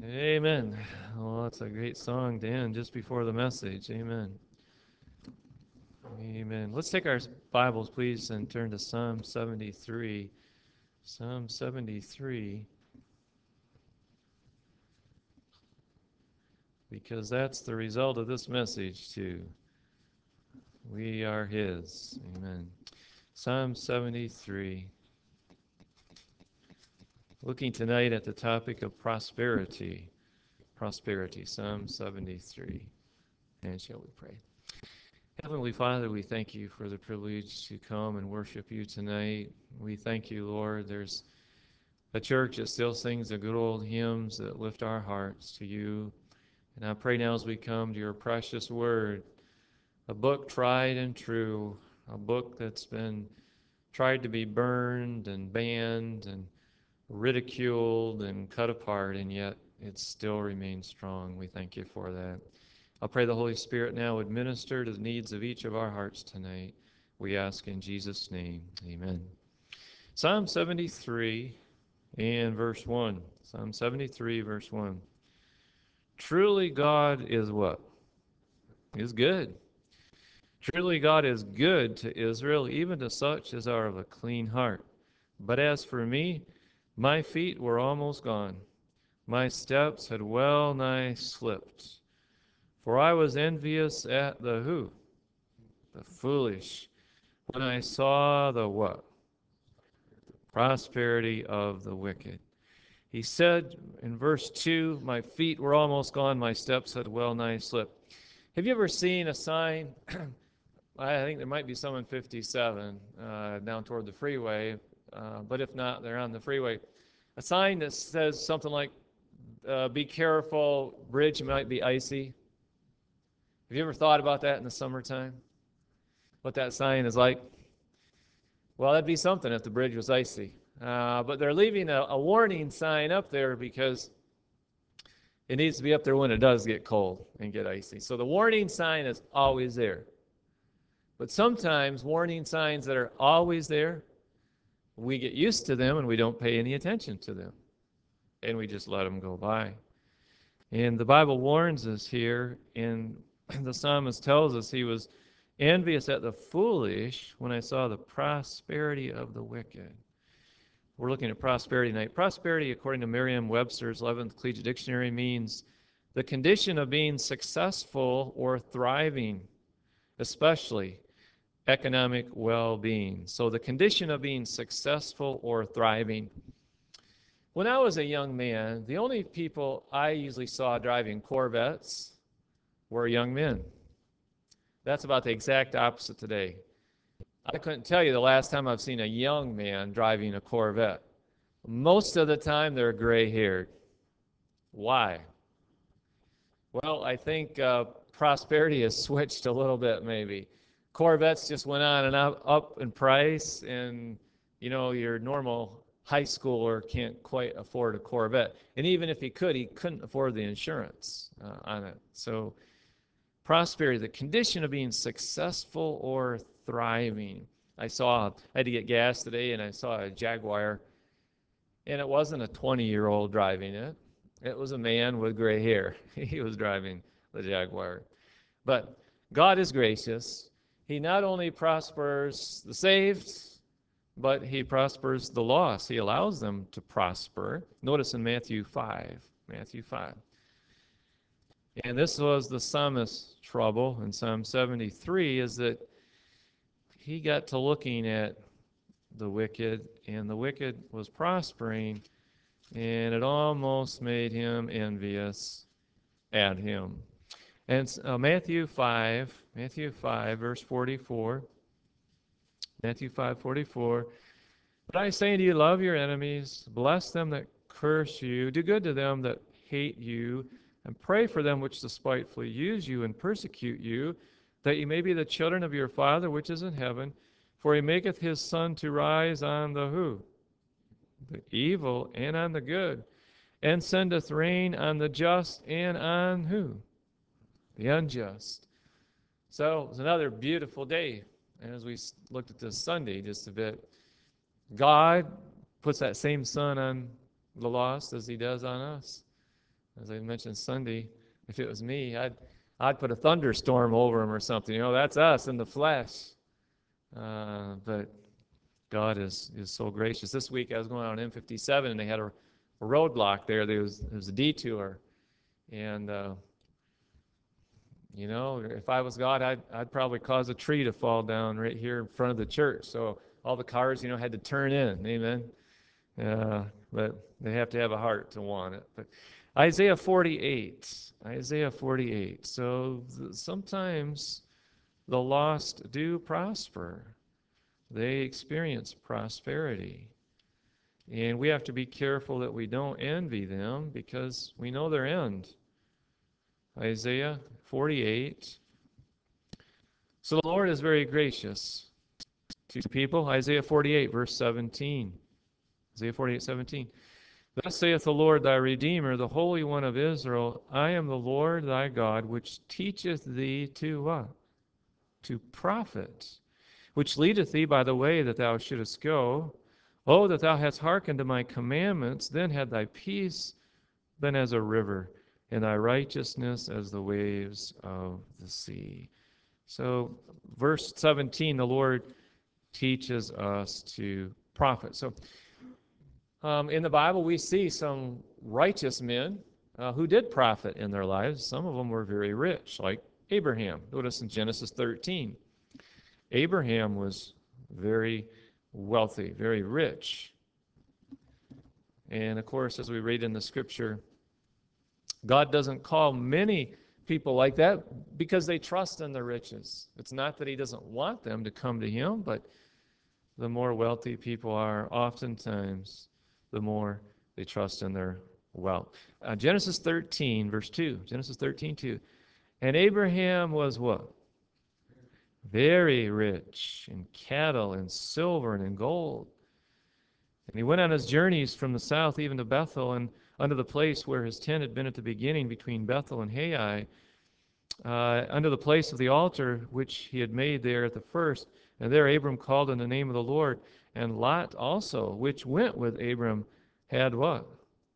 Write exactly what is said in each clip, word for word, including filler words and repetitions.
Amen. Well, that's a great song to end just before the message. Amen. Amen. Let's take our Bibles, please, and turn to Psalm seventy-three. Psalm seventy-three, because that's the result of this message, too. We are His. Amen. Psalm seventy-three. Looking tonight at the topic of prosperity. Prosperity. Psalm seventy-three. And shall we pray? Heavenly Father, we thank you for the privilege to come and worship you tonight. We thank you, Lord. There's a church that still sings the good old hymns that lift our hearts to you. And I pray now as we come to your precious word, a book tried and true, a book that's been tried to be burned and banned and ridiculed and cut apart, and yet it still remains strong. We thank you for that. I'll pray the Holy Spirit now would minister to the needs of each of our hearts tonight. We ask in Jesus' name. Amen. Psalm seventy-three and verse one. Psalm seventy-three, verse one. Truly God is what? Is good. Truly God is good to Israel, even to such as are of a clean heart. But as for me, my feet were almost gone. My steps had well nigh slipped. For I was envious at the who? The foolish. When I saw the what? Prosperity of the wicked. He said in verse two, my feet were almost gone, my steps had well nigh slipped. Have you ever seen a sign? I think there might be some in fifty-seven uh, down toward the freeway, uh, but if not, they're on the freeway. A sign that says something like, uh, be careful, bridge might be icy. Have you ever thought about that in the summertime? What that sign is like? Well, that'd be something if the bridge was icy. Uh, but they're leaving a, a warning sign up there because it needs to be up there when it does get cold and get icy. So the warning sign is always there. But sometimes warning signs that are always there, we get used to them and we don't pay any attention to them. And we just let them go by. And the Bible warns us here, and the psalmist tells us he was envious at the foolish when I saw the prosperity of the wicked. We're looking at prosperity tonight. Prosperity, according to Merriam-Webster's eleventh Collegiate Dictionary, means the condition of being successful or thriving, especially economic well-being. So the condition of being successful or thriving. When I was a young man, the only people I usually saw driving Corvettes were young men. That's about the exact opposite today. I couldn't tell you the last time I've seen a young man driving a Corvette. Most of the time, they're gray-haired. Why? Well, I think uh, prosperity has switched a little bit, maybe. Corvettes just went on and up, up in price, and, you know, your normal high schooler can't quite afford a Corvette. And even if he could, he couldn't afford the insurance uh, on it. So prosperity, the condition of being successful or thriving. I saw, I had to get gas today, and I saw a Jaguar, and it wasn't a twenty-year-old driving it. It was a man with gray hair. He was driving the Jaguar. But God is gracious. He not only prospers the saved, but he prospers the lost. He allows them to prosper. Notice in Matthew five, Matthew five. And this was the psalmist's trouble in Psalm seventy-three, is that he got to looking at the wicked, and the wicked was prospering, and it almost made him envious at him. And uh, Matthew five, Matthew five, verse forty-four, Matthew five, forty-four, but I say to you, love your enemies, bless them that curse you, do good to them that hate you, and pray for them which despitefully use you and persecute you, that ye may be the children of your Father which is in heaven. For he maketh his sun to rise on the who? The evil and on the good, and sendeth rain on the just and on who? The unjust. So it was another beautiful day. And as we looked at this Sunday just a bit, God puts that same sun on the lost as he does on us. As I mentioned Sunday, if it was me, I'd I'd put a thunderstorm over them or something. You know, that's us in the flesh. Uh, but God is is so gracious. This week I was going on M fifty-seven and they had a, a roadblock there. There was there was a detour, and uh, you know, if I was God, I'd I'd probably cause a tree to fall down right here in front of the church. So all the cars, you know, had to turn in. Amen. Uh, but they have to have a heart to want it. But Isaiah forty-eight. Isaiah forty-eight. So th- sometimes the lost do prosper. They experience prosperity. And we have to be careful that we don't envy them because we know their end. Isaiah forty-eight. So the Lord is very gracious to people. Isaiah forty-eight, verse seventeen. Isaiah forty-eight, seventeen. Thus saith the Lord thy Redeemer, the Holy One of Israel, I am the Lord thy God, which teacheth thee to what? To profit, which leadeth thee by the way that thou shouldest go. Oh, that thou hadst hearkened to my commandments, then had thy peace been as a river, and thy righteousness as the waves of the sea. So, verse seventeen, the Lord teaches us to profit. So, um, in the Bible, we see some righteous men uh, who did profit in their lives. Some of them were very rich, like Abraham. Notice in Genesis thirteen. Abraham was very wealthy, very rich. And of course, as we read in the scripture, God doesn't call many people like that because they trust in their riches. It's not that he doesn't want them to come to him, but the more wealthy people are, oftentimes, the more they trust in their wealth. Uh, Genesis thirteen, verse two. Genesis thirteen, two. And Abraham was what? Very rich in cattle and silver and in gold. And he went on his journeys from the south even to Bethel, and unto the place where his tent had been at the beginning between Bethel and Hai, uh, unto the place of the altar which he had made there at the first. And there Abram called in the name of the Lord. And Lot also, which went with Abram, had what?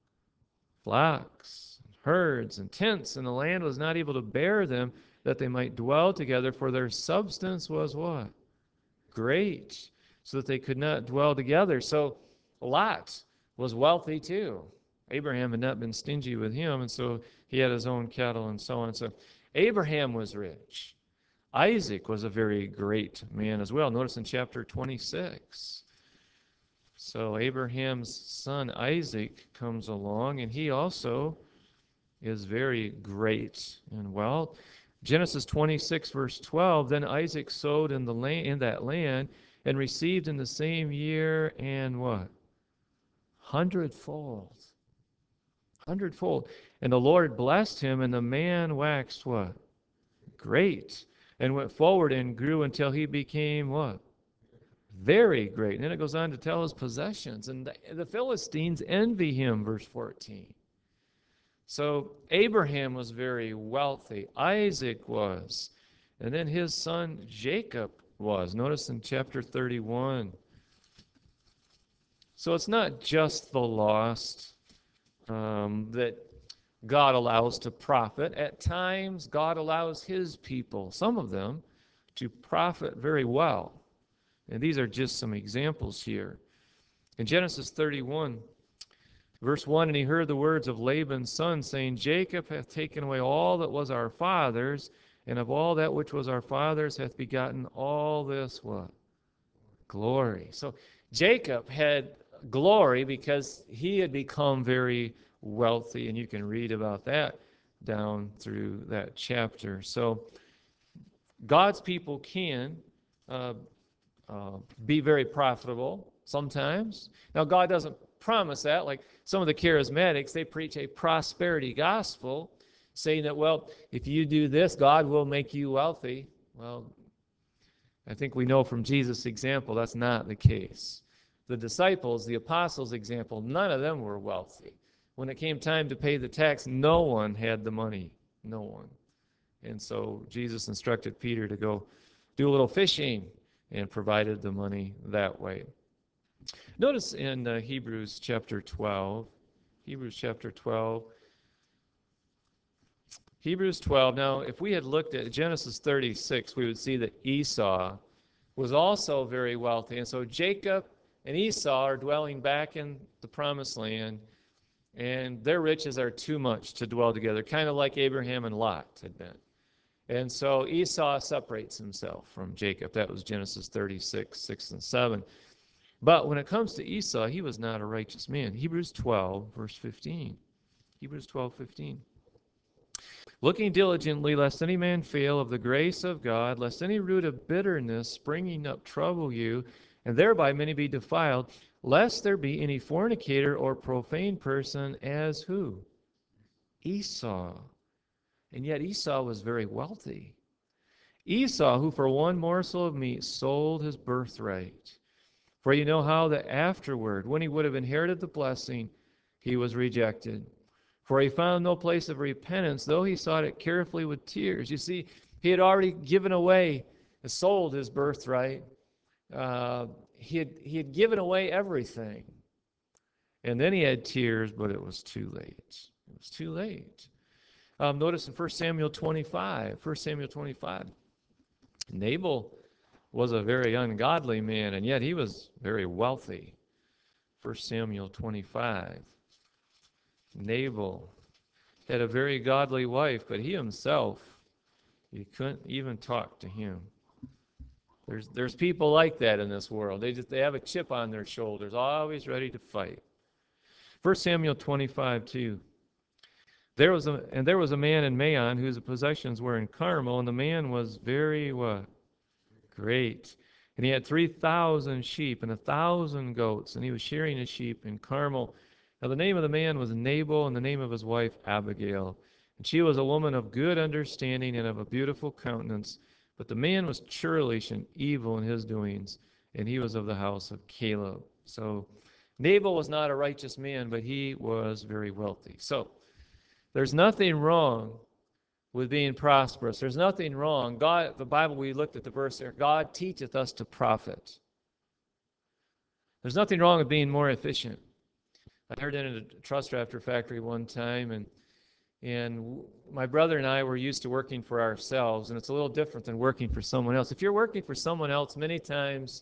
Flocks, herds, and tents, and the land was not able to bear them, that they might dwell together, for their substance was what? Great, so that they could not dwell together. So Lot was wealthy too. Abraham had not been stingy with him, and so he had his own cattle and so on. So Abraham was rich. Isaac was a very great man as well. Notice in chapter twenty-six. So Abraham's son Isaac comes along, and he also is very great in wealth. Genesis twenty-six, verse twelve, then Isaac sowed in the land, in that land, and received in the same year, and what? Hundredfold. Hundredfold. And the Lord blessed him, and the man waxed what? Great. And went forward and grew until he became what? Very great. And then it goes on to tell his possessions. And the, the Philistines envy him, verse fourteen. So Abraham was very wealthy. Isaac was. And then his son Jacob was. Notice in chapter thirty-one. So it's not just the lost um, that God allows to profit. At times, God allows his people, some of them, to profit very well. And these are just some examples here. In Genesis thirty-one, verse one, and he heard the words of Laban's son, saying, Jacob hath taken away all that was our father's, and of all that which was our father's hath begotten all this what? Glory. So Jacob had glory because he had become very wealthy, and you can read about that down through that chapter. So God's people can uh, uh, be very profitable sometimes. Now, God doesn't promise that. Like some of the charismatics, they preach a prosperity gospel, saying that, well, if you do this, God will make you wealthy. Well, I think we know from Jesus' example that's not the case. The disciples, the apostles' example, none of them were wealthy. When it came time to pay the tax, no one had the money. No one. And so Jesus instructed Peter to go do a little fishing and provided the money that way. Notice in uh, Hebrews chapter twelve, Hebrews chapter twelve, Hebrews twelve. Now, if we had looked at Genesis thirty-six, we would see that Esau was also very wealthy. And so Jacob and Esau are dwelling back in the promised land, and their riches are too much to dwell together, kind of like Abraham and Lot had been. And so Esau separates himself from Jacob. That was Genesis thirty-six, six and seven. But when it comes to Esau, he was not a righteous man. Hebrews twelve, verse fifteen. Hebrews twelve, fifteen. Looking diligently, lest any man fail of the grace of God, lest any root of bitterness springing up trouble you, and thereby many be defiled, lest there be any fornicator or profane person as who? Esau. And yet Esau was very wealthy. Esau, who for one morsel of meat sold his birthright. For you know how that afterward, when he would have inherited the blessing, he was rejected. For he found no place of repentance, though he sought it carefully with tears. You see, he had already given away, sold his birthright. Uh, he had, he had given away everything. And then he had tears, but it was too late. It was too late. Um, notice in First Samuel twenty-five, First Samuel twenty-five, Nabal was a very ungodly man, and yet he was very wealthy. First Samuel twenty-five. Nabal had a very godly wife, but he himself, you couldn't even talk to him. There's there's people like that in this world. They just they have a chip on their shoulders, always ready to fight. First Samuel twenty-five, two. There was a and there was a man in Maon whose possessions were in Carmel, and the man was very what? Great. And he had three thousand sheep and a thousand goats, and he was shearing his sheep in Carmel. Now the name of the man was Nabal, and the name of his wife Abigail. And she was a woman of good understanding and of a beautiful countenance. But the man was churlish and evil in his doings, and he was of the house of Caleb. So Nabal was not a righteous man, but he was very wealthy. So there's nothing wrong with being prosperous. There's nothing wrong. God, the Bible, we looked at the verse there, God teacheth us to profit. There's nothing wrong with being more efficient. I heard it in a truss rafter factory one time, and and my brother and I were used to working for ourselves, and it's a little different than working for someone else. If you're working for someone else, many times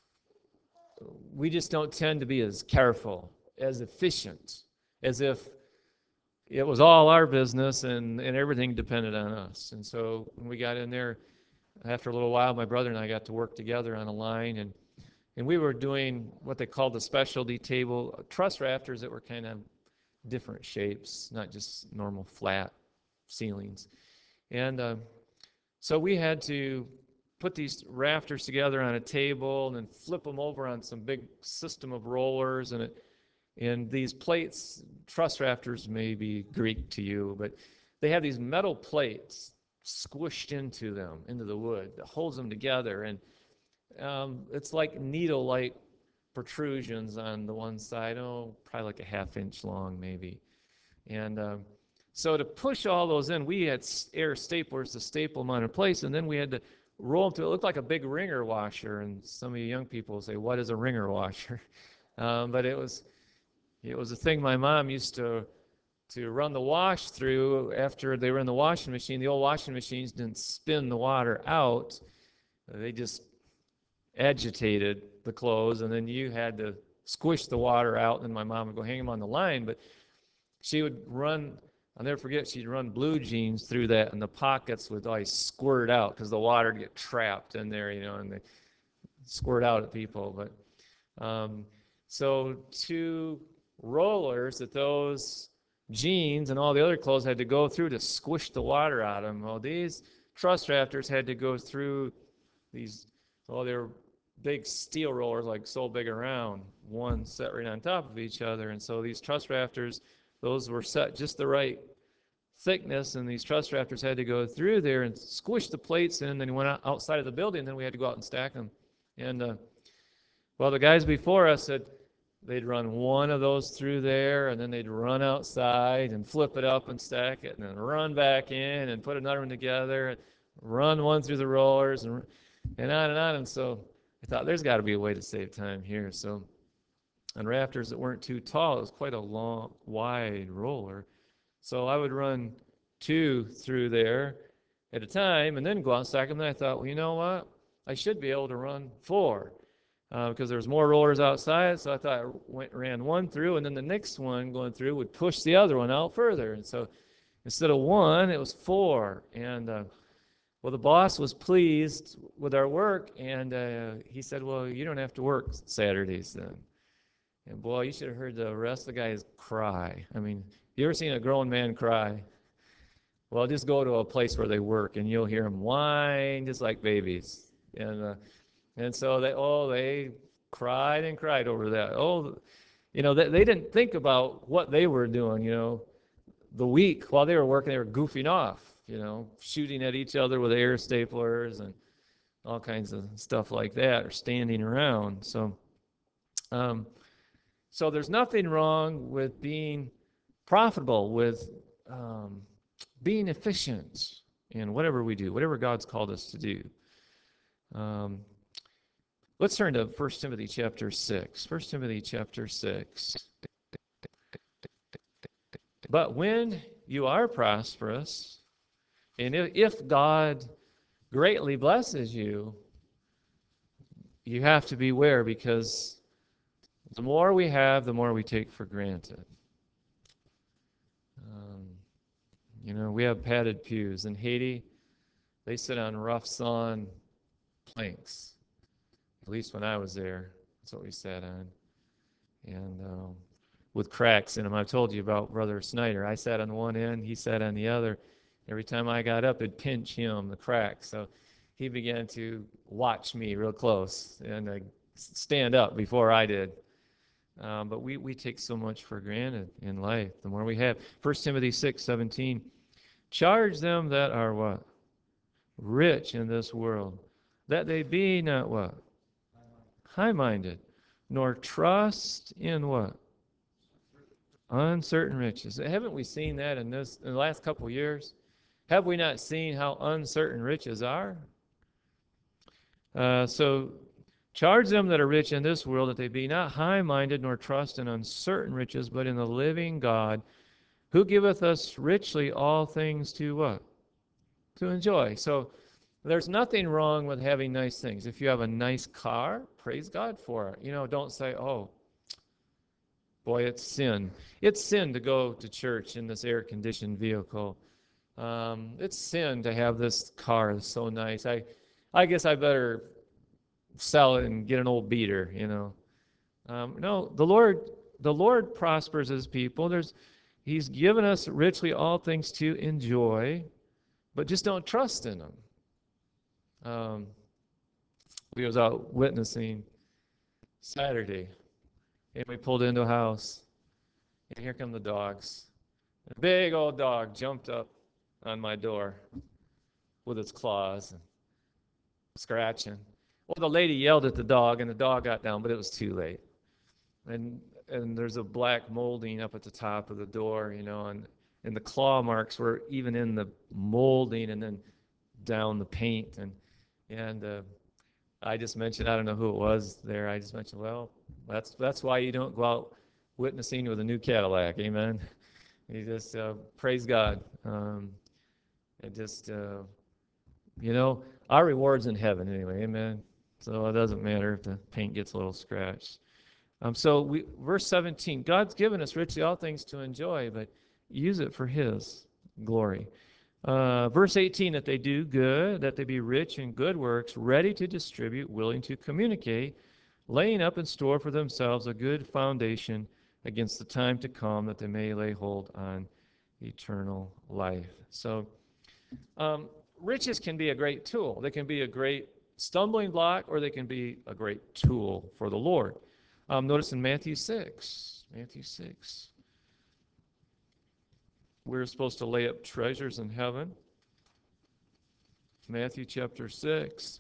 we just don't tend to be as careful, as efficient, as if it was all our business and, and everything depended on us. And so when we got in there, after a little while, my brother and I got to work together on a line, and and we were doing what they called the specialty table, truss rafters that were kind of different shapes, not just normal flat ceilings. And uh, so we had to put these rafters together on a table and then flip them over on some big system of rollers, and it and these plates, truss rafters may be Greek to you, but they have these metal plates squished into them, into the wood, that holds them together. And um, it's like needle-like protrusions on the one side, oh, probably like a half inch long maybe. And um, so to push all those in, we had air staplers to staple them in place, and then we had to roll them to, it looked like a big ringer washer. And some of you young people say, what is a ringer washer? Um, but it was, it was a thing my mom used to to run the wash through after they were in the washing machine. The old washing machines didn't spin the water out. They just agitated the clothes, and then you had to squish the water out, and my mom would go hang them on the line. But she would run, I'll never forget, she'd run blue jeans through that, and the pockets would always squirt out because the water would get trapped in there, you know, and they squirt out at people. But um, so two rollers that those jeans and all the other clothes had to go through to squish the water out of them. Well, these truss rafters had to go through these, well, they were big steel rollers, like so big around, one set right on top of each other. And so these truss rafters, those were set just the right thickness, and these truss rafters had to go through there and squish the plates in, and then went out outside of the building, and then we had to go out and stack them. And uh, well, the guys before us said they'd run one of those through there, and then they'd run outside and flip it up and stack it, and then run back in and put another one together, and run one through the rollers, and and on and on. And so I thought, there's got to be a way to save time here. So on rafters that weren't too tall, it was quite a long, wide roller. So I would run two through there at a time and then go out second. Then I thought, well, you know what? I should be able to run four uh, because there's more rollers outside. So I thought I went, ran one through, and then the next one going through would push the other one out further. And so instead of one, it was four. And uh, well, the boss was pleased with our work, and uh, he said, well, you don't have to work Saturdays then. And boy, you should have heard the rest of the guys cry. I mean, you ever seen a grown man cry? Well, just go to a place where they work, and you'll hear them whine just like babies. And uh, and so they oh they cried and cried over that. Oh, you know they, they didn't think about what they were doing. You know, the week while they were working, they were goofing off. You know, shooting at each other with air staplers and all kinds of stuff like that, or standing around. So, um, so there's nothing wrong with being profitable, with um, being efficient in whatever we do, whatever God's called us to do. Um, let's turn to First Timothy chapter six. First Timothy chapter six. But when you are prosperous, and if God greatly blesses you, you have to beware, because the more we have, the more we take for granted. Um, you know, we have padded pews. In Haiti, they sit on rough sawn planks. At least when I was there, that's what we sat on. And um, with cracks in them. I've told you about Brother Snyder. I sat on one end, he sat on the other. Every time I got up, it'd pinch him, the crack. So he began to watch me real close and uh, stand up before I did. Um, but we, we take so much for granted in life. The more we have. First Timothy six seventeen. Charge them that are what? Rich in this world, that they be not what? High-minded, nor trust in what? Uncertain riches. Haven't we seen that in this in the last couple of years? Have we not seen how uncertain riches are? Uh, so charge them that are rich in this world that they be not high-minded nor trust in uncertain riches, but in the living God, who giveth us richly all things to what? To enjoy. So there's nothing wrong with having nice things. If you have a nice car, praise God for it. You know, don't say, oh, boy, it's sin. It's sin to go to church in this air-conditioned vehicle. Um, it's sin to have this car that's so nice. I, I guess I better sell it and get an old beater, you know. Um, no, the Lord, the Lord prospers His people. There's, He's given us richly all things to enjoy, but just don't trust in them. Um, we was out witnessing Saturday, and we pulled into a house, and here come the dogs. A big old dog jumped up on my door with its claws and scratching. Well, the lady yelled at the dog, and the dog got down, but it was too late. And and there's a black molding up at the top of the door, you know, and and the claw marks were even in the molding, and then down the paint, and and uh, I just mentioned, I don't know who it was there. I just mentioned, well, that's that's why you don't go out witnessing with a new Cadillac. Amen. You just uh, praise God. Um, it just, uh, you know, our reward's in heaven anyway. Amen. So it doesn't matter if the paint gets a little scratched. Um, so we, verse seventeen, God's given us richly all things to enjoy, but use it for His glory. Uh, verse eighteen, that they do good, that they be rich in good works, ready to distribute, willing to communicate, laying up in store for themselves a good foundation against the time to come, that they may lay hold on eternal life. So um, riches can be a great tool. They can be a great stumbling block, or they can be a great tool for the Lord. Um, notice in Matthew six, Matthew six, we're supposed to lay up treasures in heaven. Matthew chapter six.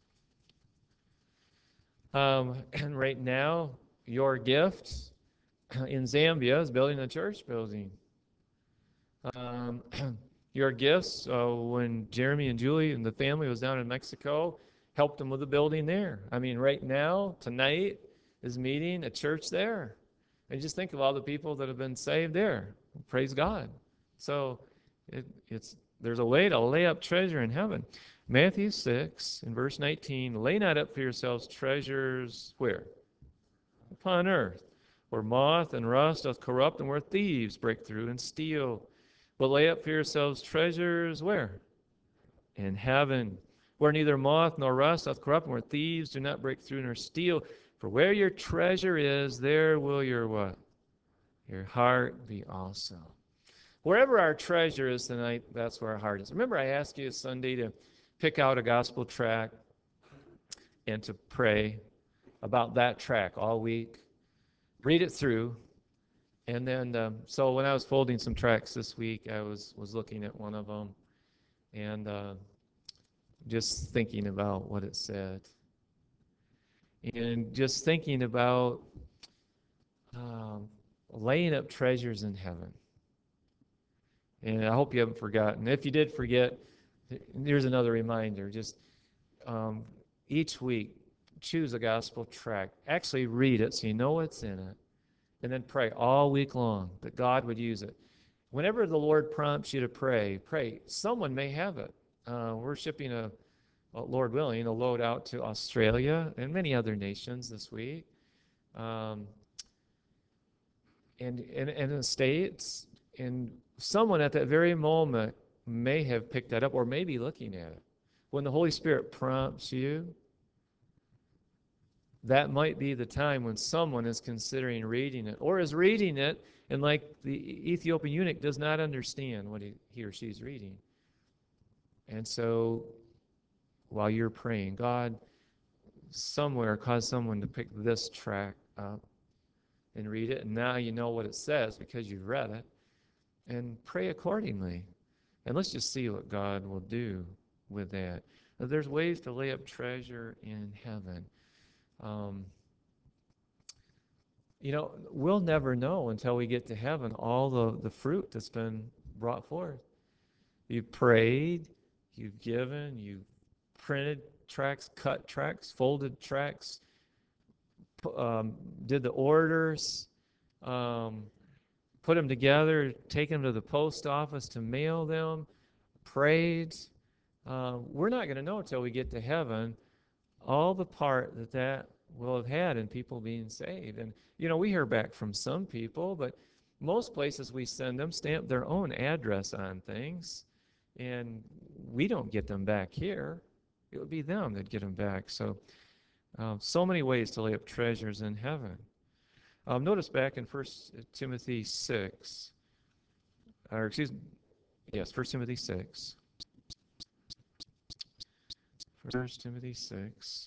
Um, and right now, your gift in Zambia is building a church building. Um, your gifts, uh, when Jeremy and Julie and the family was down in Mexico, helped them with the building there. I mean, right now, tonight, is meeting a church there. And just think of all the people that have been saved there. Praise God. So It, it's there's a way to lay up treasure in heaven. Matthew six in verse nineteen, lay not up for yourselves treasures where? Upon earth, where moth and rust doth corrupt, and where thieves break through and steal. But lay up for yourselves treasures where? In heaven, where neither moth nor rust doth corrupt, and where thieves do not break through nor steal. For where your treasure is, there will your what? Your heart be also. Wherever our treasure is tonight, that's where our heart is. Remember, I asked you Sunday to pick out a gospel tract and to pray about that tract all week. Read it through. And then, um, so when I was folding some tracts this week, I was, was looking at one of them and uh, just thinking about what it said. And just thinking about um, laying up treasures in heaven. And I hope you haven't forgotten. If you did forget, here's another reminder. Just um, each week, choose a gospel tract. Actually read it so you know what's in it. And then pray all week long that God would use it. Whenever the Lord prompts you to pray, pray. Someone may have it. Uh, we're shipping a, well, Lord willing, a load out to Australia and many other nations this week. Um, and, and, and in the States, and someone at that very moment may have picked that up or may be looking at it. When the Holy Spirit prompts you, that might be the time when someone is considering reading it or is reading it and, like the Ethiopian eunuch, does not understand what he, he or she is reading. And so while you're praying, God, somewhere cause someone to pick this tract up and read it, and now you know what it says because you've read it, and pray accordingly. And let's just see what God will do with that. Now, there's ways to lay up treasure in heaven. Um, you know, we'll never know until we get to heaven all the, the fruit that's been brought forth. You've prayed, you've given, you've printed tracts, cut tracts, folded tracts, um, did the orders, um, put them together, take them to the post office to mail them, prayed. Uh, we're not going to know until we get to heaven all the part that that will have had in people being saved. And, you know, we hear back from some people, but most places we send them stamp their own address on things, and we don't get them back here. It would be them that get them back. So, um, so many ways to lay up treasures in heaven. Um, notice back in First Timothy six, or excuse me, yes, First Timothy six. First Timothy six.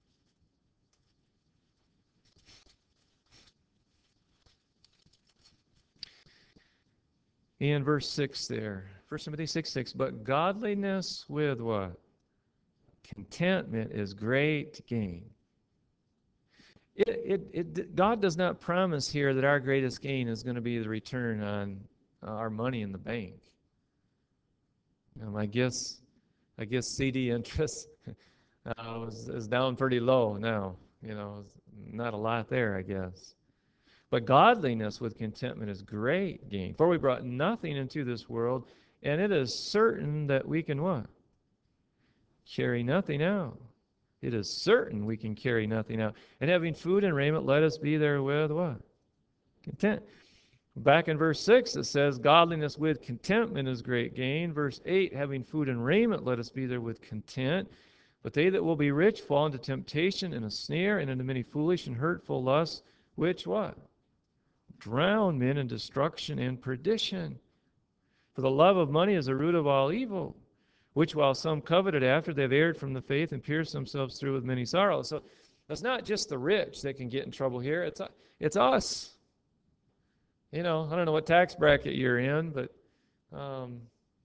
In verse six there, First Timothy six six, but godliness with what? Contentment is great gain. It, it, it, God does not promise here that our greatest gain is going to be the return on uh, our money in the bank. Um, I guess, I guess C D interest uh, is, is down pretty low now. You know, not a lot there, I guess. But godliness with contentment is great gain. For we brought nothing into this world, and it is certain that we can what? Carry nothing out. It is certain we can carry nothing out. And having food and raiment, let us be therewith what? Content. Back in verse six, it says, godliness with contentment is great gain. Verse eight, having food and raiment, let us be there with content. But they that will be rich fall into temptation and a snare and into many foolish and hurtful lusts, which what? Drown men in destruction and perdition. For the love of money is the root of all evil, which while some coveted after, they've erred from the faith and pierced themselves through with many sorrows. So it's not just the rich that can get in trouble here. It's, it's us. You know, I don't know what tax bracket you're in, but um,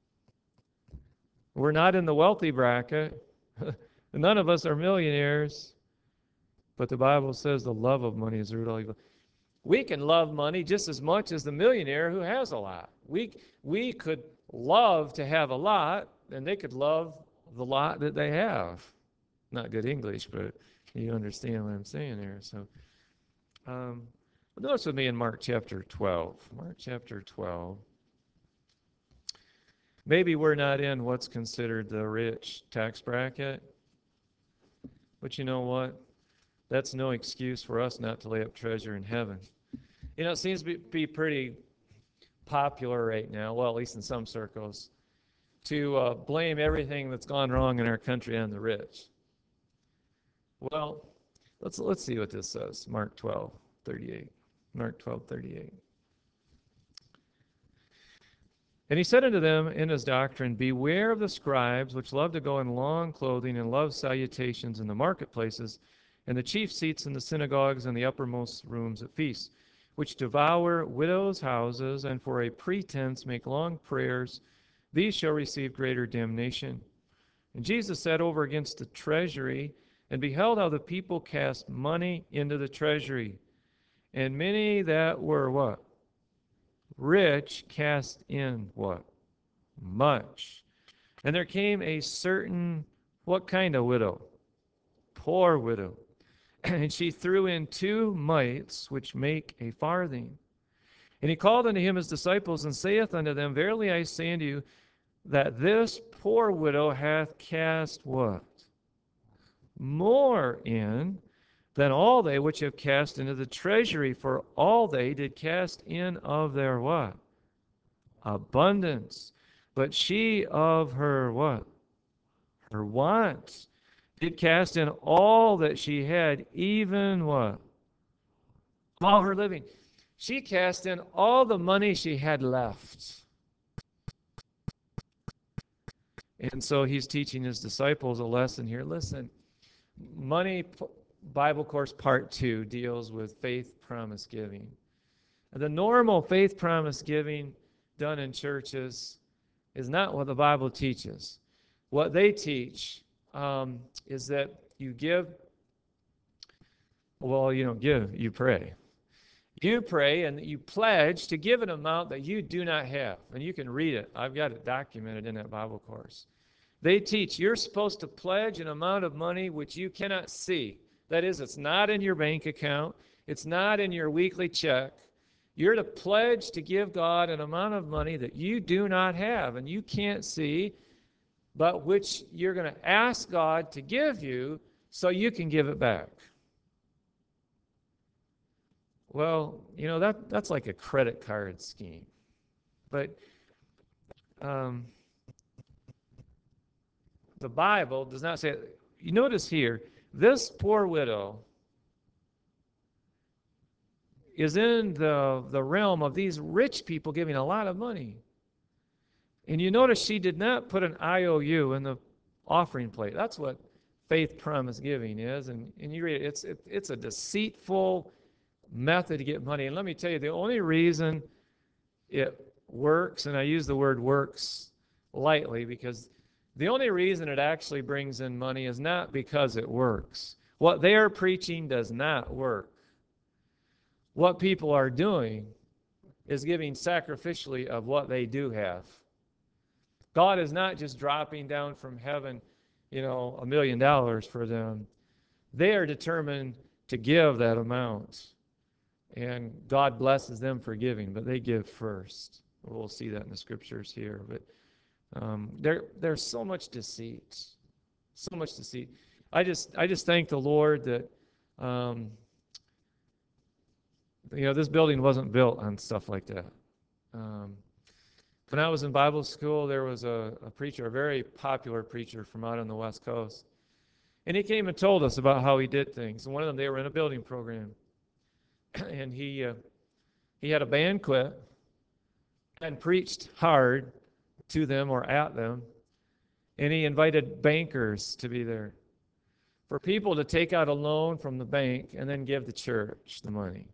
we're not in the wealthy bracket. None of us are millionaires. But the Bible says the love of money is the root of all evil. We can love money just as much as the millionaire who has a lot. We, we could love to have a lot, and they could love the lot that they have. Not good English, but you understand what I'm saying there. So, um, notice with me in Mark chapter twelve. Mark chapter twelve. Maybe we're not in what's considered the rich tax bracket, but you know what? That's no excuse for us not to lay up treasure in heaven. You know, it seems to be, be pretty popular right now, well, at least in some circles, to uh, blame everything that's gone wrong in our country on the rich. Well, let's let's see what this says. Mark twelve thirty-eight. Mark twelve thirty-eight. And he said unto them in his doctrine, beware of the scribes, which love to go in long clothing and love salutations in the marketplaces, and the chief seats in the synagogues and the uppermost rooms at feasts, which devour widows' houses, and for a pretense make long prayers. These shall receive greater damnation. And Jesus sat over against the treasury, and beheld how the people cast money into the treasury. And many that were what? Rich cast in what? Much. And there came a certain, what kind of widow? Poor widow. And she threw in two mites, which make a farthing. And he called unto him his disciples, and saith unto them, verily I say unto you, that this poor widow hath cast what? More in than all they which have cast into the treasury, for all they did cast in of their what? Abundance. But she of her what? Her wants did cast in all that she had, even what? All her living. She cast in all the money she had left. And so he's teaching his disciples a lesson here. Listen, money Bible course part two deals with faith promise giving. The normal faith promise giving done in churches is not what the Bible teaches. What they teach um, is that you give, well, you don't give, you pray. You pray and you pledge to give an amount that you do not have. And you can read it. I've got it documented in that Bible course. They teach you're supposed to pledge an amount of money which you cannot see. That is, it's not in your bank account. It's not in your weekly check. You're to pledge to give God an amount of money that you do not have and you can't see, but which you're going to ask God to give you so you can give it back. Well, you know, that that's like a credit card scheme. But um, the Bible does not say, you notice here, this poor widow is in the, the realm of these rich people giving a lot of money. And you notice she did not put an I O U in the offering plate. That's what faith promise giving is. And, and you read it, it's, it, it's a deceitful method to get money. And let me tell you, the only reason it works, and I use the word works lightly because the only reason it actually brings in money is not because it works. What they are preaching does not work. What people are doing is giving sacrificially of what they do have. God is not just dropping down from heaven, you know, a million dollars for them. They are determined to give that amount. And God blesses them for giving, but they give first. We'll see that in the scriptures here. But um, there, there's so much deceit, so much deceit. I just, I just thank the Lord that, um, you know, this building wasn't built on stuff like that. Um, when I was in Bible school, there was a, a preacher, a very popular preacher from out on the West Coast, and he came and told us about how he did things. And one of them, they were in a building program. And he uh, he had a banquet and preached hard to them or at them, and he invited bankers to be there for people to take out a loan from the bank and then give the church the money.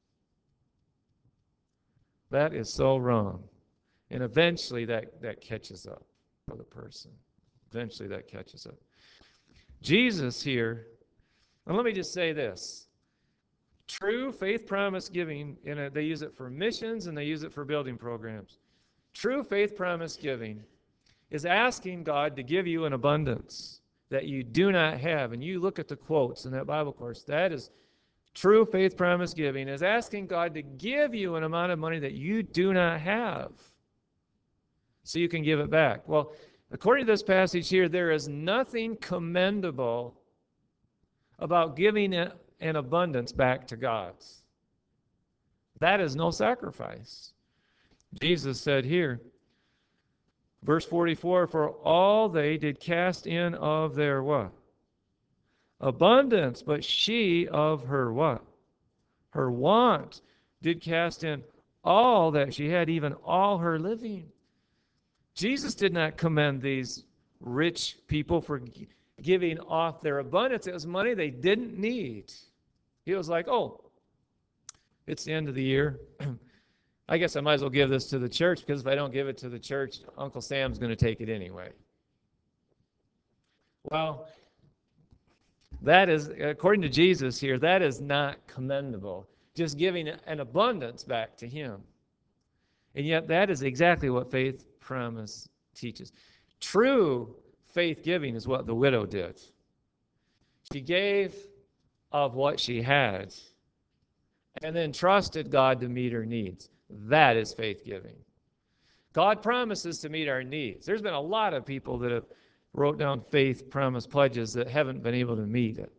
That is so wrong, and eventually that, that catches up for the person. Eventually that catches up. Jesus here, and let me just say this. True faith promise giving, you know, they use it for missions and they use it for building programs. True faith promise giving is asking God to give you an abundance that you do not have. And you look at the quotes in that Bible course, that is true faith promise giving, is asking God to give you an amount of money that you do not have so you can give it back. Well, according to this passage here, there is nothing commendable about giving an abundance back to God. That is no sacrifice. Jesus said here, verse forty-four, for all they did cast in of their what? Abundance, but she of her what? Her want did cast in all that she had, even all her living. Jesus did not commend these rich people for giving off their abundance. It was money they didn't need. He was like, oh, it's the end of the year. I guess I might as well give this to the church, because if I don't give it to the church, Uncle Sam's going to take it anyway. Well, that is, according to Jesus here, that is not commendable. Just giving an abundance back to him. And yet that is exactly what faith promise teaches. True faith giving is what the widow did. She gave of what she had and then trusted God to meet her needs. That is faith giving. God promises to meet our needs. There's been a lot of people that have wrote down faith promise pledges that haven't been able to meet it.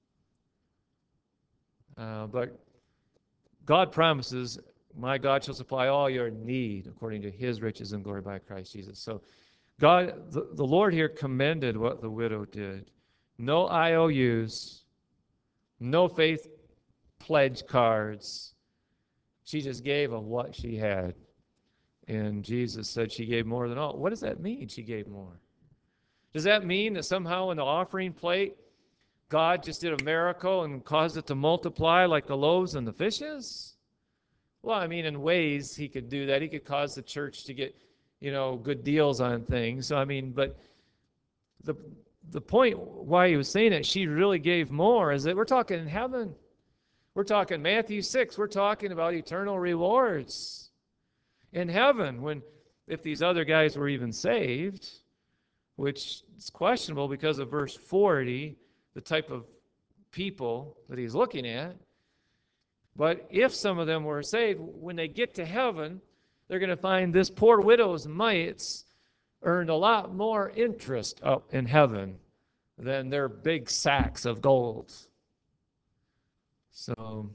Uh, but God promises, my God shall supply all your need according to his riches and glory by Christ Jesus. So God, the, the Lord here commended what the widow did. No I O Us, no faith pledge cards. She just gave of what she had. And Jesus said she gave more than all. What does that mean, she gave more? Does that mean that somehow in the offering plate, God just did a miracle and caused it to multiply like the loaves and the fishes? Well, I mean, in ways he could do that. He could cause the church to get, you know, good deals on things. So, I mean, but the the point why he was saying it, she really gave more, is that we're talking in heaven. We're talking Matthew six. We're talking about eternal rewards in heaven. When, if these other guys were even saved, which is questionable because of verse forty, the type of people that he's looking at. But if some of them were saved, when they get to heaven, they're going to find this poor widow's mites earned a lot more interest up in heaven than their big sacks of gold. So,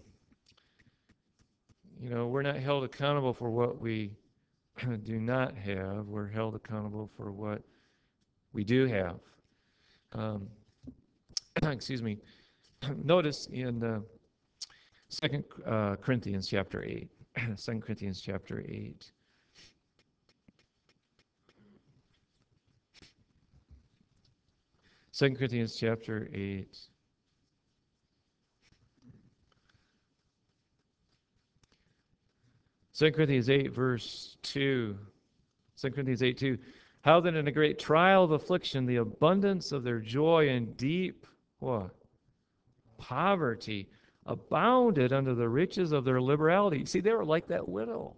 you know, we're not held accountable for what we do not have. We're held accountable for what we do have. Um, excuse me. Notice in uh, Second uh, Corinthians chapter eight. Second Corinthians chapter eight. Second Corinthians chapter eight. Second Corinthians eight, verse two. Second Corinthians eight, two. How then in a great trial of affliction, the abundance of their joy and deep what? Poverty abounded under the riches of their liberality. See, they were like that widow.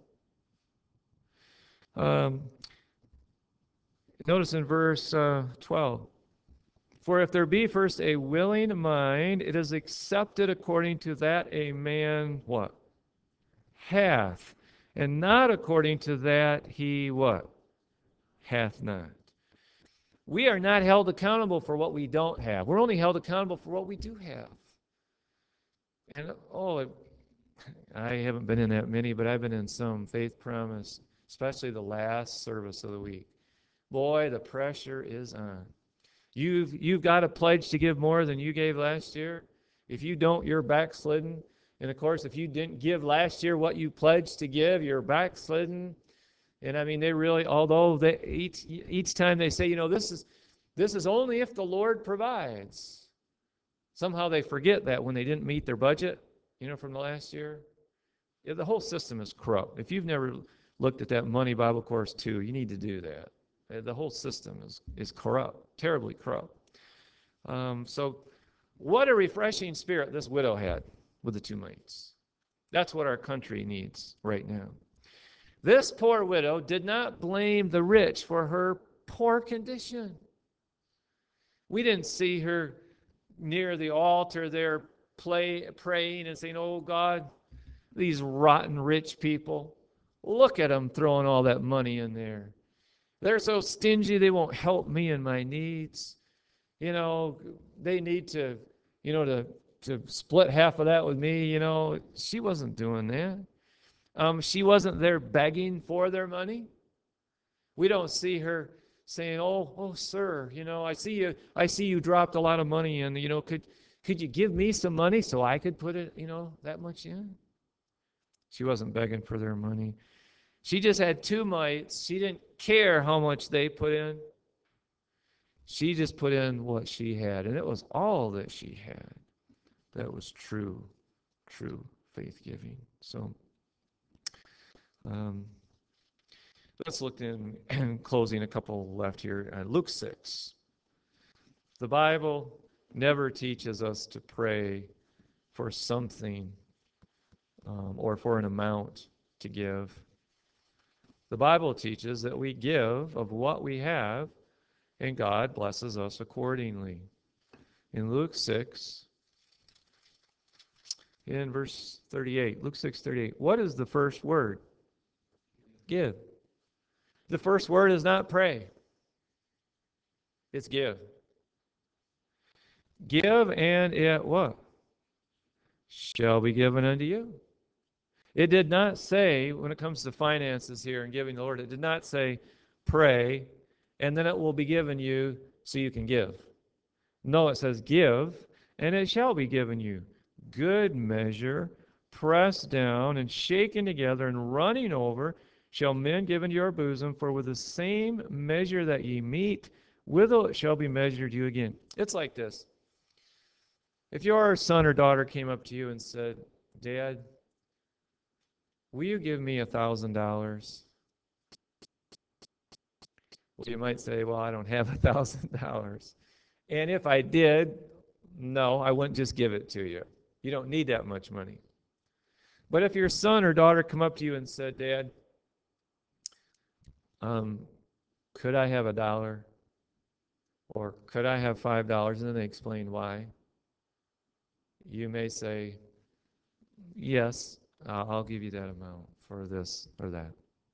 Um, notice in verse uh, twelve. For if there be first a willing mind, it is accepted according to that a man what? Hath. And not according to that he what? Hath not. We are not held accountable for what we don't have. We're only held accountable for what we do have. And oh, I haven't been in that many, but I've been in some faith promise, especially the last service of the week. Boy, the pressure is on. You've you've got a pledge to give more than you gave last year. If you don't, you're backslidden. And of course, if you didn't give last year what you pledged to give, you're backslidden. And I mean, they really, although they each each time they say, you know, this is this is only if the Lord provides. Somehow they forget that when they didn't meet their budget, you know, from the last year. Yeah, the whole system is corrupt. If you've never looked at that Money Bible Course two, you need to do that. The whole system is is corrupt, terribly corrupt. Um, so, what a refreshing spirit this widow had with the two mites. That's what our country needs right now. This poor widow did not blame the rich for her poor condition. We didn't see her near the altar there play, praying and saying, oh God, these rotten rich people, look at them throwing all that money in there. They're so stingy, they won't help me in my needs. You know, they need to, you know, to, to split half of that with me. You know, she wasn't doing that. Um, she wasn't there begging for their money. We don't see her saying, "Oh, oh, sir, you know, I see you. I see you dropped a lot of money in. You know, could could you give me some money so I could put it, you know, that much in?" She wasn't begging for their money. She just had two mites. She didn't care how much they put in. She just put in what she had, and it was all that she had. That was true, true faith giving. So um, let's look in, in closing, a couple left here. Uh, Luke six. The Bible never teaches us to pray for something um, or for an amount to give. The Bible teaches that we give of what we have, and God blesses us accordingly. In Luke six, in verse thirty-eight, Luke six thirty-eight, what is the first word? Give. The first word is not pray, it's give. Give, and it what? Shall be given unto you. It did not say, when it comes to finances here and giving the Lord, it did not say, pray, and then it will be given you so you can give. No, it says, give, and it shall be given you. Good measure, pressed down and shaken together and running over, shall men give into your bosom, for with the same measure that ye meet, withal it shall be measured you again. It's like this. If your son or daughter came up to you and said, Dad, will you give me a thousand dollars? Well, you might say, well, I don't have a thousand dollars. And if I did, no, I wouldn't just give it to you. You don't need that much money. But if your son or daughter come up to you and said, Dad, um, could I have a dollar? Or could I have five dollars? And then they explain why. You may say, yes, uh, I'll give you that amount for this or that.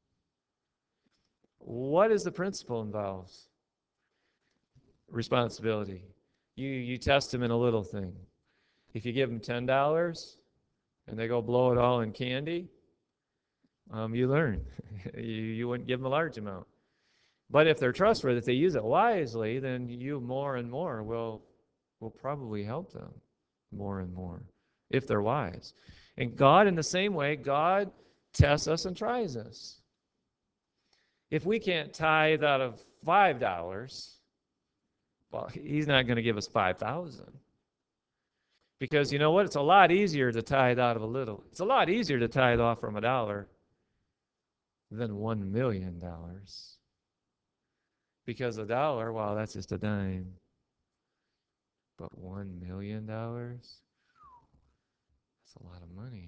What is the principle involved? Responsibility. You you test them in a little thing. If you give them ten dollars and they go blow it all in candy, um, you learn. you you wouldn't give them a large amount. But if they're trustworthy, if they use it wisely, then you more and more will will probably help them more and more if they're wise. And God, in the same way, God tests us and tries us. If we can't tithe out of five dollars, well, He's not going to give us five thousand. Because you know what? It's a lot easier to tithe out of a little. It's a lot easier to tithe off from a dollar than one million dollars. Because a dollar, wow, that's just a dime. But one million dollars? That's a lot of money.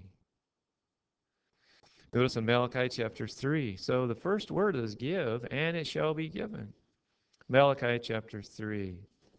Notice in Malachi chapter three. So the first word is give, and it shall be given. Malachi chapter three.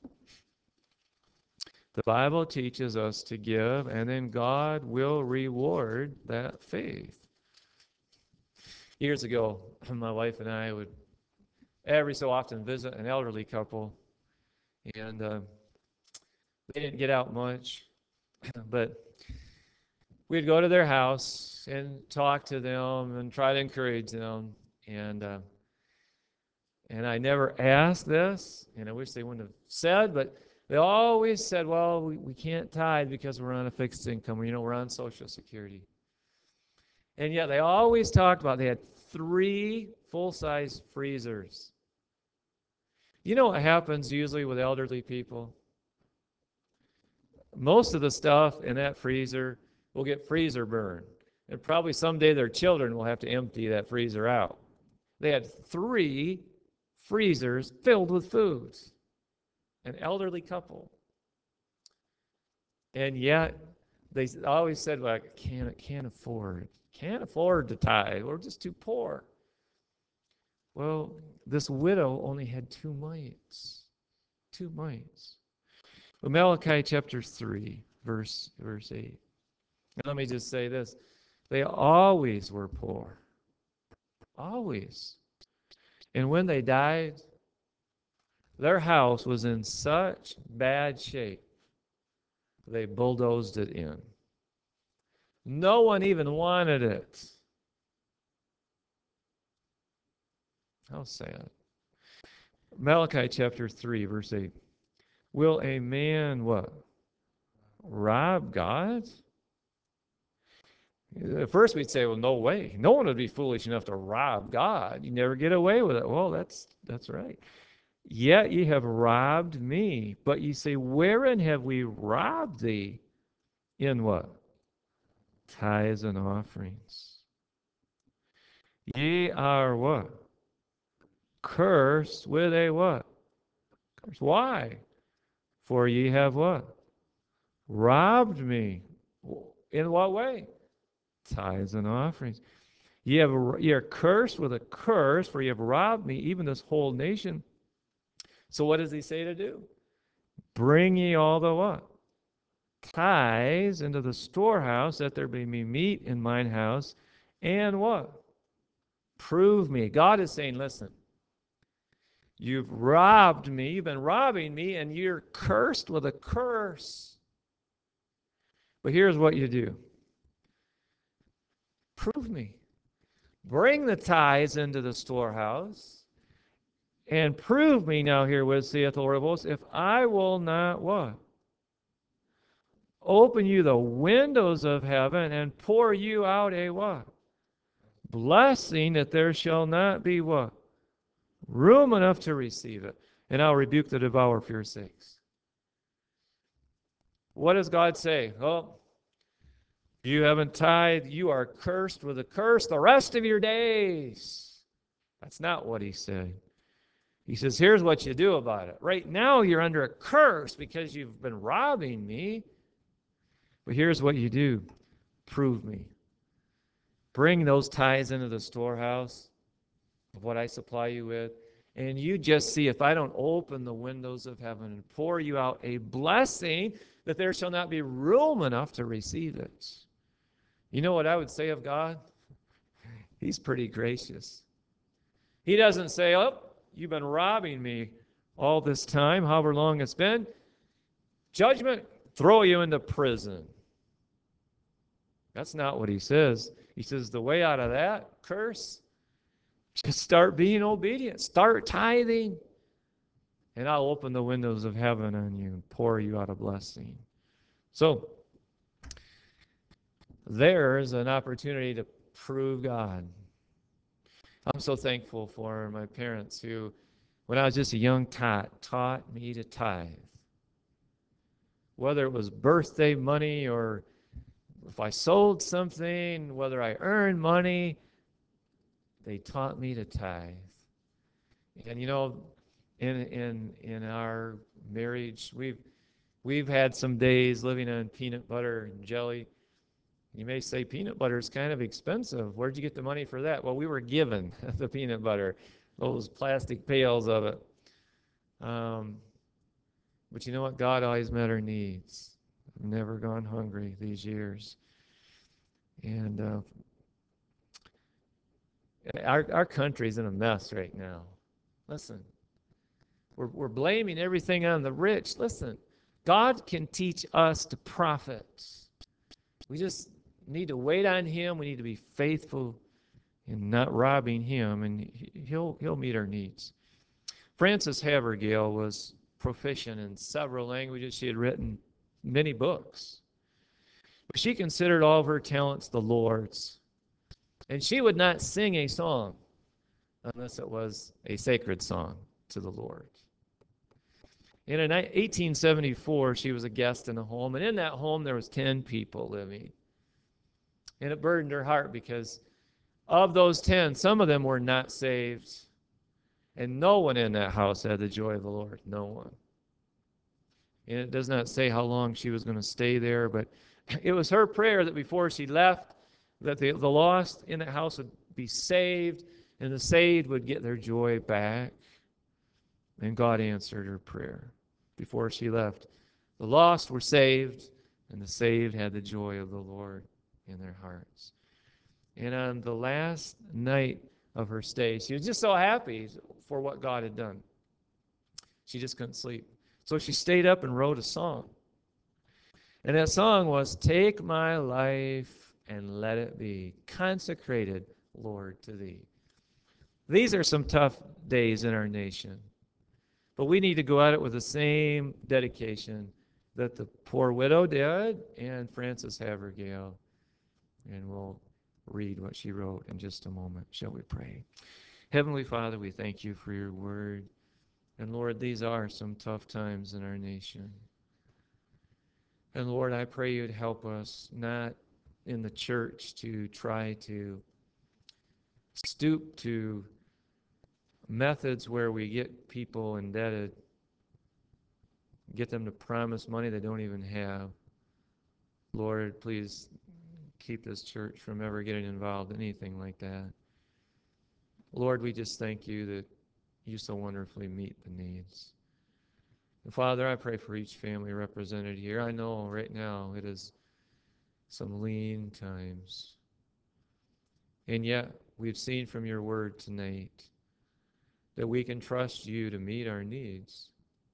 The Bible teaches us to give, and then God will reward that faith. Years ago, my wife and I would every so often visit an elderly couple, and uh, they didn't get out much, but we'd go to their house and talk to them and try to encourage them. And uh, and I never asked this, and I wish they wouldn't have said, but they always said, well, we, we can't tithe because we're on a fixed income, or, you know, we're on Social Security. And yet they always talked about they had three full-size freezers. You know what happens usually with elderly people? Most of the stuff in that freezer will get freezer burn. And probably someday their children will have to empty that freezer out. They had three freezers filled with foods. An elderly couple. And yet they always said, well, I can't, can't afford. Can't afford to tithe. We're just too poor. Well, this widow only had two mites. Two mites. Well, Malachi chapter three, verse, verse eight. And let me just say this. They always were poor. Always. And when they died, their house was in such bad shape, they bulldozed it in. No one even wanted it. How sad. Malachi chapter three, verse eight. Will a man what? Rob God? At first we'd say, well, no way. No one would be foolish enough to rob God. You never get away with it. Well, that's that's right. Yet ye have robbed me. But ye say, wherein have we robbed thee? In what? Tithes and offerings. Ye are what? Cursed with a what? Curse. Why? For ye have what? Robbed me. In what way? Tithes and offerings. Ye have ye are cursed with a curse, for ye have robbed me, even this whole nation. So what does he say to do? Bring ye all the what? Tithes into the storehouse, that there may be meat in mine house, and what? Prove me. God is saying, listen, you've robbed me, you've been robbing me, and you're cursed with a curse. But here's what you do. Prove me. Bring the tithes into the storehouse, and prove me now herewith, saith the Lord of hosts, if I will not what? Open you the windows of heaven and pour you out a what? Blessing, that there shall not be what? Room enough to receive it. And I'll rebuke the devourer for your sakes. What does God say? Oh, you haven't tithed, you are cursed with a curse the rest of your days. That's not what he said. He says, here's what you do about it. Right now you're under a curse because you've been robbing me. But here's what you do. Prove me. Bring those tithes into the storehouse of what I supply you with. And you just see, if I don't open the windows of heaven and pour you out a blessing, that there shall not be room enough to receive it. You know what I would say of God? He's pretty gracious. He doesn't say, oh, you've been robbing me all this time, however long it's been. Judgment, throw you into prison. That's not what he says. He says the way out of that curse, just start being obedient. Start tithing. And I'll open the windows of heaven on you and pour you out a blessing. So, there's an opportunity to prove God. I'm so thankful for my parents who, when I was just a young tot, taught me to tithe. Whether it was birthday money or if I sold something, whether I earned money, they taught me to tithe. And you know, in in in our marriage, we've we've had some days living on peanut butter and jelly. You may say peanut butter is kind of expensive. Where'd you get the money for that? Well, we were given the peanut butter, those plastic pails of it. Um, but you know what? God always met our needs. I've never gone hungry these years. And uh, our our country's in a mess right now. Listen, we're we're blaming everything on the rich. Listen, God can teach us to profit. We just need to wait on him. We need to be faithful in not robbing him, and he'll he'll meet our needs. Frances Havergal was proficient in several languages. She had written many books. But she considered all of her talents the Lord's. And she would not sing a song unless it was a sacred song to the Lord. And in eighteen seventy-four, she was a guest in a home, and in that home there was ten people living. And it burdened her heart because of those ten, some of them were not saved, and no one in that house had the joy of the Lord. No one. And it does not say how long she was going to stay there, but it was her prayer that before she left, that the, the lost in the house would be saved, and the saved would get their joy back. And God answered her prayer before she left. The lost were saved, and the saved had the joy of the Lord in their hearts. And on the last night of her stay. She was just so happy for what God had done. She just couldn't sleep. So she stayed up and wrote a song. And that song was, "Take my life and let it be consecrated, Lord, to thee." These are some tough days in our nation. But we need to go at it with the same dedication that the poor widow did and Frances Havergale. And we'll read what she wrote in just a moment. Shall we pray? Heavenly Father, we thank you for your word. And Lord, these are some tough times in our nation. And Lord, I pray you'd help us not in the church to try to stoop to methods where we get people indebted, get them to promise money they don't even have. Lord, please keep this church from ever getting involved in anything like that. Lord, we just thank you that you so wonderfully meet the needs. And Father, I pray for each family represented here. I know right now it is some lean times. And yet, we've seen from your word tonight that we can trust you to meet our needs.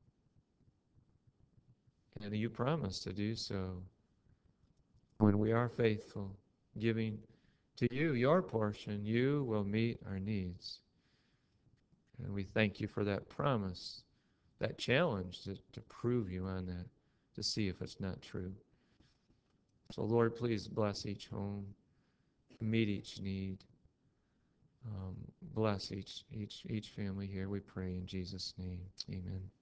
And you promise to do so when we are faithful, giving to you your portion. You will meet our needs. And we thank you for that promise, that challenge to, to prove you on that, to see if it's not true. So, Lord, please bless each home, meet each need. Um, bless each, each, each family here, we pray in Jesus' name. Amen.